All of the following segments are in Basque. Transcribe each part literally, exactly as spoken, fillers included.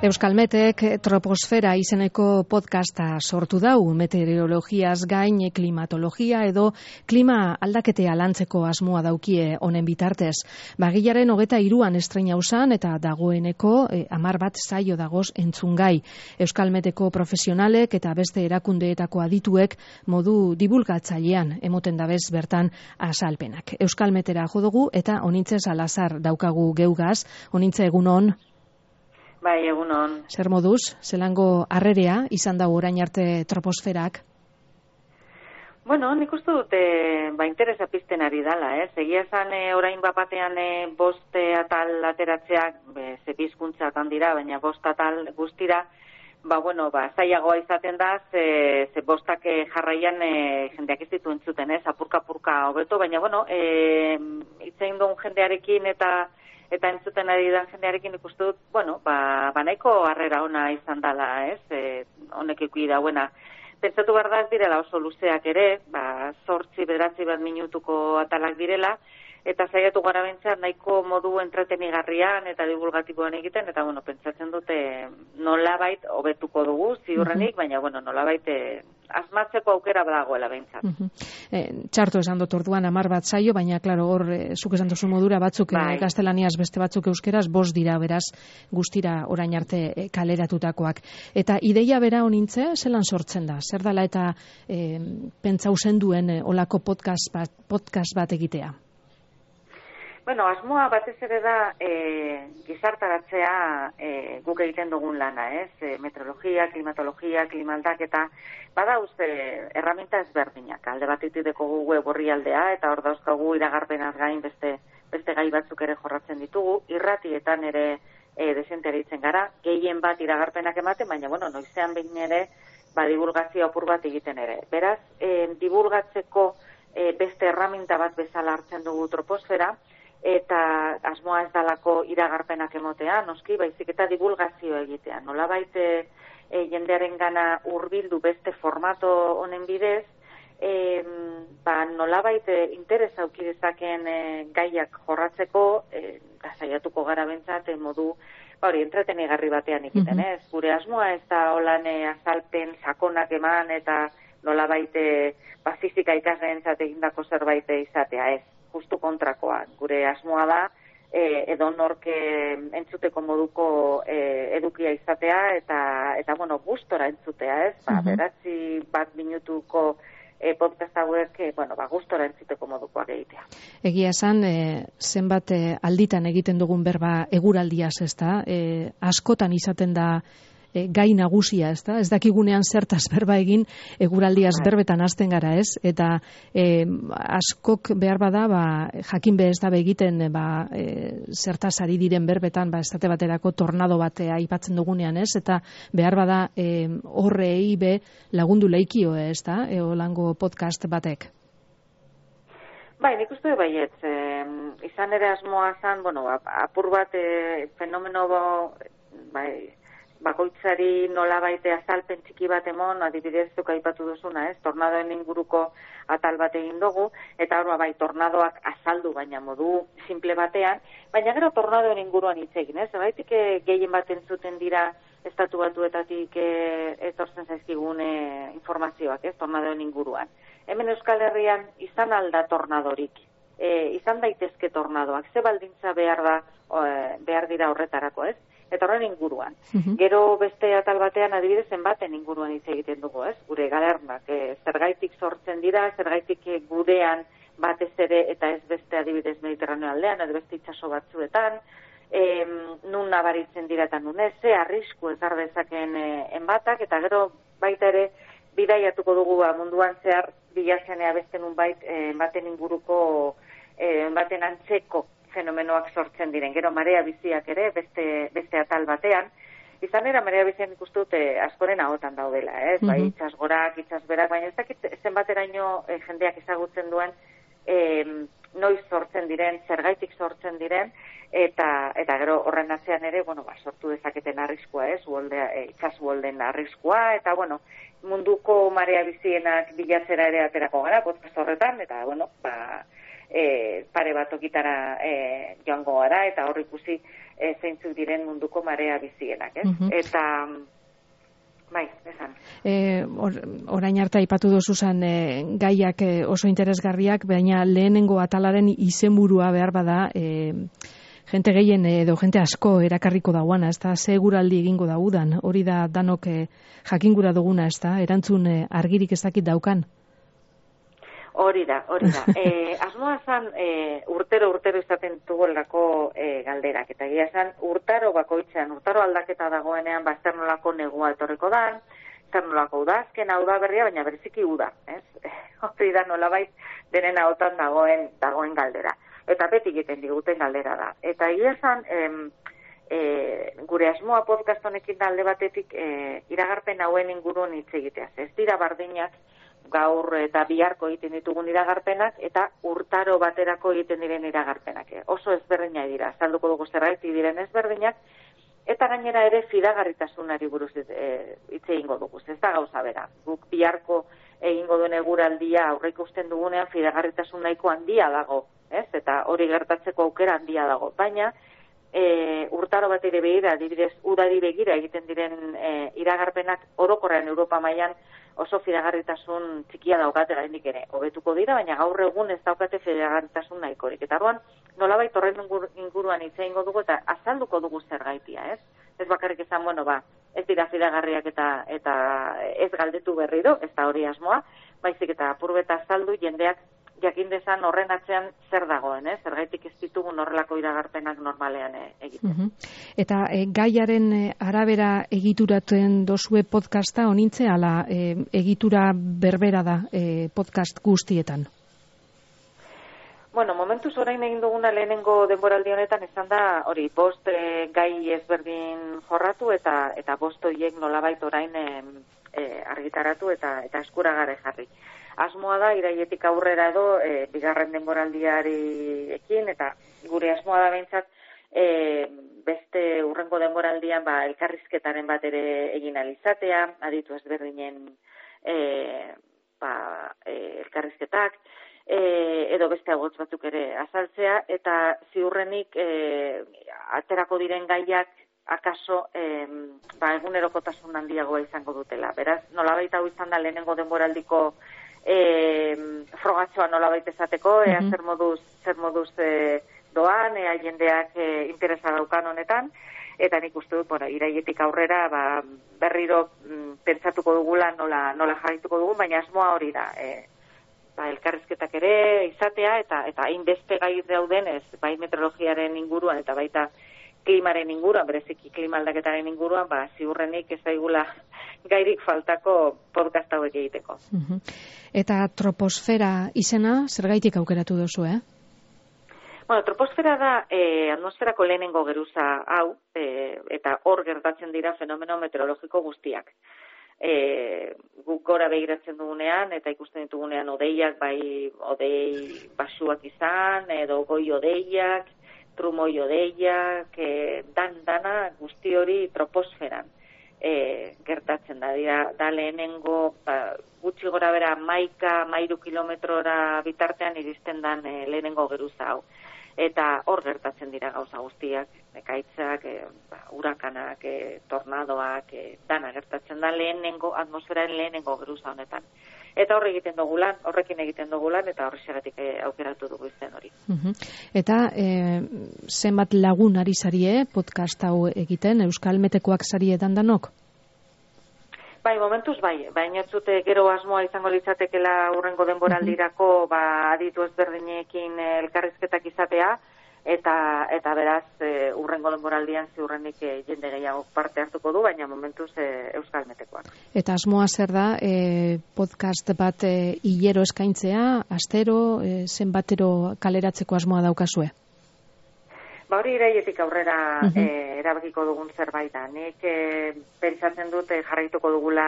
Euskalmetek Troposfera izeneko podcasta sortu dau, meteorologiaz gain klimatologia edo klima aldaketea lantzeko asmoa daukie honen bitartez. Bagilaren hogeta hiruan estreina usan eta dagoeneko eh, amar bat saio dagoz entzungai. Euskalmeteko profesionalek eta beste erakundeetako adituek modu divulgatzailean emoten dabez bertan asalpenak. Euskalmetera jodugu eta onintze Salazar daukagu geugaz, onintze egunon. Bai, egunon. Zer moduz, zelango harrerea izan da orain arte Troposferak? Bueno, nik uste dute ba, interesa pizten ari dala, eh? Egia esan e, orain bapatean e, bost atal ateratzeak, ze bizkuntzatan dira, baina bost atal guztira, ba, bueno, ba, zailagoa izaten da, ze, ze bostak e, jarraian e, jendeak ez ditu entzuten, ez, apurka-apurka hobeto, baina, bueno, e, itzein duen jendearekin eta eta entzuten ari da jendearekin ikustu dut, bueno, ba, ba nahiko harrera ona izan dala, ez, e, honek ikusi dauena. Pentsatu behar da ez direla oso luzeak ere, ba, zortzi, bederatzi bat minutuko atalak direla, eta saiatu gara bentsat nahiko modu entretenigarrian eta divulgatiboan egiten, eta, bueno, pentsatzen dute nolabait hobetuko dugu, ziurrenik, uh-huh. baina, bueno, nolabait eh, asmatzeko aukera badagoela bentsat. Uh-huh. eh, txarto esan dut orduan amar bat saio, baina, klaro, hor, eh, zuk esan duzu modura batzuk bai. Gaztelaniaz, beste batzuk euskeraz, bost dira, beraz, guztira orain arte eh, kaleratutakoak. Eta ideia bera honintze, zelan sortzen da? Zer dala eta eh, pentsau zenduen eh, olako podcast bat, podcast bat egitea? Bueno, asmoa batez ere da e, gizartaratzea e, guk egiten dugun lana, ez? E, meteorologia, klimatologia, klimaldaketa, badauz e, erraminta ezberdinak. Alde batetik dekogu web orrialdea eta hor dauzkagu iragarpenaz gain beste beste gai batzuk ere jorratzen ditugu. Irratietan ere e, desenteritzen gara, gehien bat iragarpenak ematen, baina bueno, noizean behin ere ba divulgazio apur bat egiten ere. Beraz, e, divulgatzeko e, beste erraminta bat bezala hartzen dugu Troposfera, eta asmoa ez dalako iragarpenak emotea, noski, baizik eta divulgazio egitea. Nolabait e, e, jendearen gana hurbildu beste formato honen bidez, e, ba, nolabait e, interes auki dezaken e, gaiak jorratzeko, e, saiatuko gara bentsat, e, modu ba, hori, entretenigarri batean egiten, ez? Mm-hmm. Gure asmoa ez da holan e, azalpen sakonak eman eta nolabait e, ba, fizika ikasleentzat egindako zerbait izatea, ez? Justu kontrakoa. Gure asmoa da e, edo norke entzuteko moduko e, edukia izatea eta, eta bueno, gustora entzutea, ez? Ba, uh-huh. Beratzi bat minutuko e, podcast hauek, e, bueno, ba, gustora entzuteko modukoak egitea. Egia esan, e, zenbat e, alditan egiten dugun berba eguraldiaz, ez da? E, askotan izaten da E, gai nagusia, ez da? Ez dakigunean zertaz berba egin eguraldiaz berbetan hasten gara, ez? Eta e, askok behar bada, ba, jakin be ez da egiten ba, e, zertaz ari diren berbetan, ba, estate baterako tornado batea aipatzen dugunean, ez? Eta behar bada e, horrei be lagundu leikio, ez da? E, olango podcast batek. Bai, nik uste baietz. E, izan ere asmoa zan, bueno, apur bat e, fenomeno bai, bakoitzari nolabaite azalpen txiki bat emon, adibidez zuk aipatu duzuna, ez? Tornadoen inguruko atal bat egin dugu, eta hor bai tornadoak azaldu baina modu simple batean, baina gero tornadoen inguruan hitz egin, ez? Baitik gehien bat entzuten dira estatu batuetatik e, etortzen zaizkigun e, informazioak, ez? Tornadoen inguruan. Hemen Euskal Herrian izan alda tornadorik, e, izan daitezke tornadoak, ze baldintza behar da, e, behar dira horretarako, ez? Eta horren inguruan. Uh-huh. Gero beste atal batean adibidez zenbaten inguruan hitz egiten dugu, ez? Gure galernak, e, zergaitik sortzen dira, zergaitik gurean batez ere eta ez beste adibidez Mediterraneo aldean, ez beste itsaso batzuetan, e, nun nabaritzen dira eta nun ez, ze arrisku ezar dezaken e, enbatak, eta gero baita ere bidaiatuko dugu ba, munduan zehar bilazenea beste nun bait e, enbaten inguruko, e, enbaten antzeko fenomenoak sortzen diren. Gero marea biziak ere, beste, beste atal batean. Izan era marea bizian ikustu dute askoren ahotan daudela, ez? Mm-hmm. Bai, itsasgorak, itsasberak, baina ez dakit zenbateraino e, jendeak ezagutzen duen e, noiz sortzen diren, zergaitik sortzen diren, eta eta gero horren atzean ere, bueno, ba, sortu dezaketen arriskua, ez? Uoldea, e, itsasbolden arriskua, eta bueno, munduko marea bizienak bilatzera ere aterako gara, podcast horretan, eta bueno, ba, e, pare bat okitara e, joango gara, eta hor ikusi e, zeintzuk diren munduko marea bizienak, ez? Mhm. Eta, bai, esan. E, or, orain arte aipatu dozuzan e, gaiak e, oso interesgarriak, baina lehenengo atalaren izenburua behar bada, e, jente gehien edo jente asko erakarriko dauana, ez da, seguraldi egingo daudan, hori da danok e, jakingura duguna, ez da, erantzun e, argirik ez dakit daukan. Hori da, hori da. E, asmoa zan, e, urtero, urtero izaten tugolako e, galderak. Eta gira zan, urtaro bakoitzean, urtaro aldaketa dagoenean, ba, zer nolako negua etorriko da, zer nolako udazken, hau da berria, baina bereziki uda. Ez? Hori da nolabait denen ahotan dagoen, dagoen galdera. Eta beti egiten diguten galdera da. Eta gira zan, em, e, gure asmoa podcast honekin alde batetik e, iragarpen hauen inguruen hitz egiteaz. Ez dira bardinak, gaur eta biharko egiten ditugun iragarpenak eta urtaro baterako egiten diren iragarpenak. Oso ezberdina dira, azalduko dugu zergaiti diren ezberdinak, eta gainera ere fidagarritasunari buruz hitz egingo dugu. Ez da gauza bera. Guk biharko egingo duen eguraldia aurreikusten dugunean fidagarritasun nahiko handia dago, ez? Eta hori gertatzeko aukera handia dago. Baina e, urtaro bat ere begira, adibidez, udari begira egiten diren e, iragarpenak orokorrean Europa mailan oso fidagarritasun txikia daukate gaindik ere. Hobetuko dira, baina gaur egun ez daukate fidagarritasun nahikorik. Eta orduan, nolabait horren inguruan hitz egingo dugu eta azalduko dugu zergaitia, ez? Ez bakarrik esan, bueno, ba, ez dira fidagarriak eta eta ez galdetu berriro, ez da hori asmoa, baizik eta apurbeta azaldu jendeak jakin dezan horren atzean zer dagoen, eh? Zergaitik ez ditugun horrelako iragarpenak normalean eh, egiten. Uh-huh. Eta eh, gaiaren eh, arabera egituratzen dozue podcasta honintze, ala eh, egitura berbera da eh, podcast guztietan? Bueno, momentuz orain egin duguna lehenengo denboraldi honetan izan da, hori, bost eh, gai ezberdin jorratu eta eta bost horiek nolabait orain eh, eh, argitaratu eta eta eskuragarri jarri. Asmoa da, iraietik aurrera edo, e, bigarren denboraldiari ekin, eta gure asmoa da behintzat, e, beste urrengo denboraldian, ba, elkarrizketaren bat ere egin alizatea, aditu ezberdinen e, ba, e, elkarrizketak, e, edo beste agotz batzuk ere azaltzea, eta ziurrenik e, aterako diren gaiak, akaso e, ba, egunerokotasun handiagoa izango dutela. Beraz, nolabait hau izan da lehenengo denboraldiko E, frogatxoa nolabait esateko, ea zer moduz, zer moduz e, doan, ea jendeak e, interesa daukan honetan, eta nik uste dut, bueno, iraietik aurrera, ba, berriro m, pentsatuko dugula nola, nola jarrituko dugu, baina asmoa hori da, e, ba, elkarrizketak ere izatea, eta eta hainbeste gai dauden, ez, bai meteorologiaren inguruan, eta baita klimaren inguruan, bereziki klima aldaketaren inguruan, ba, ziurrenik ez daigula gairik faltako podcast hauek egiteko. Uh-huh. Eta troposfera izena, zergaitik aukeratu duzu, eh? Bueno, troposfera da eh, atmosferako lehenengo geruza hau, eh, eta hor gertatzen dira fenomeno meteorologiko guztiak. E, guk gora begiratzen dugunean, eta ikusten ditugunean odeiak, bai odei basuak izan, edo goi odeiak, trumoi odeiak, e, dan dana guzti hori troposferan e, gertatzen da. Dira, da lehenengo, ba, gutxi gora bera maika, mairu kilometrora bitartean iristen dan e, lehenengo geruza hau. Eta hor gertatzen dira gauza guztiak, ekaitzak, e, ba, urakanak, e, tornadoak, e, dana gertatzen da lehenengo, atmosferaren lehenengo geruza honetan. Eta horre egiten dugu lan, horrekin egiten dugu lan, eta horrexegatik e, aukeratu dugu izen hori. Uh-huh. Eta e, zenbat lagun ari zarie podcast hau egiten, Euskal Metekoak zarie dandanok? Bai, momentuz bai, baina ez dute gero asmoa izango litzatekela urrengo denboraldirako, ba, aditu ezberdinekin elkarrizketak izatea, eta eta beraz e, urrengo denboraldian ziurrenik e, jende gehiago parte hartuko du, baina momentuz e, Euskal Metekoak. Eta asmoa zer da, e, podcast bat e, hilero eskaintzea, astero, e, zenbatero kaleratzeko asmoa daukazue? Ba hori iraietik aurrera uh-huh. e, erabakiko dugun zerbait da. Nik e, pentsatzen dut e, jarraituko dugula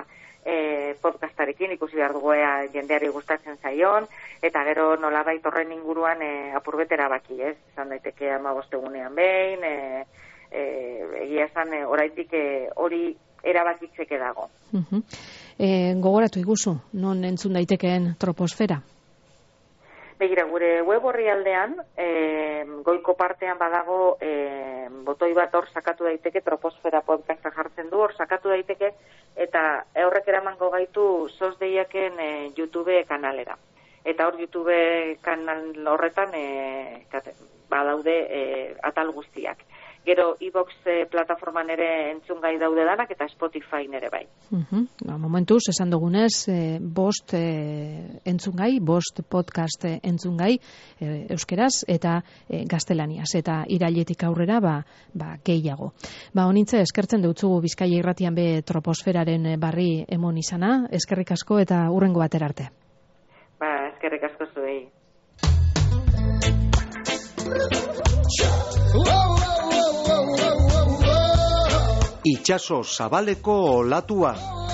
e, podcastarekin, ikusi behar dugu ea jendeari gustatzen zaion, eta gero nolabait horren inguruan e, apurbet erabaki, ez? Zan daiteke hamabost egunean behin, e, e, egia esan e, oraitik hori e, erabakitzeke dago. Uh-huh. E, gogoratu iguzu, non entzun daitekeen troposfera? Begira, gure web orrialdean, e, goiko partean badago e, botoi bat hor sakatu daiteke, Troposfera podcasta jartzen du, hor sakatu daiteke, eta horrek eramango gaitu sos deiaken e, YouTube kanalera. Eta hor YouTube kanal horretan e, kate, badaude e, atal guztiak. Gero iVoox e, plataforman ere entzungai daude danak eta Spotify ere bai. Uh-huh. Ba, momentuz, esan dugunez, e, bost e, entzungai, bost podcast e, entzungai e, euskeraz eta e, gaztelaniaz. Eta irailetik aurrera, ba, ba gehiago. Ba, honintze, eskertzen deutzugu Bizkaia irratian be Troposferaren barri emon izana. Eskerrik asko eta hurrengo batera arte. Ba, eskerrik asko zuei. Itxaso zabaleko olatuan.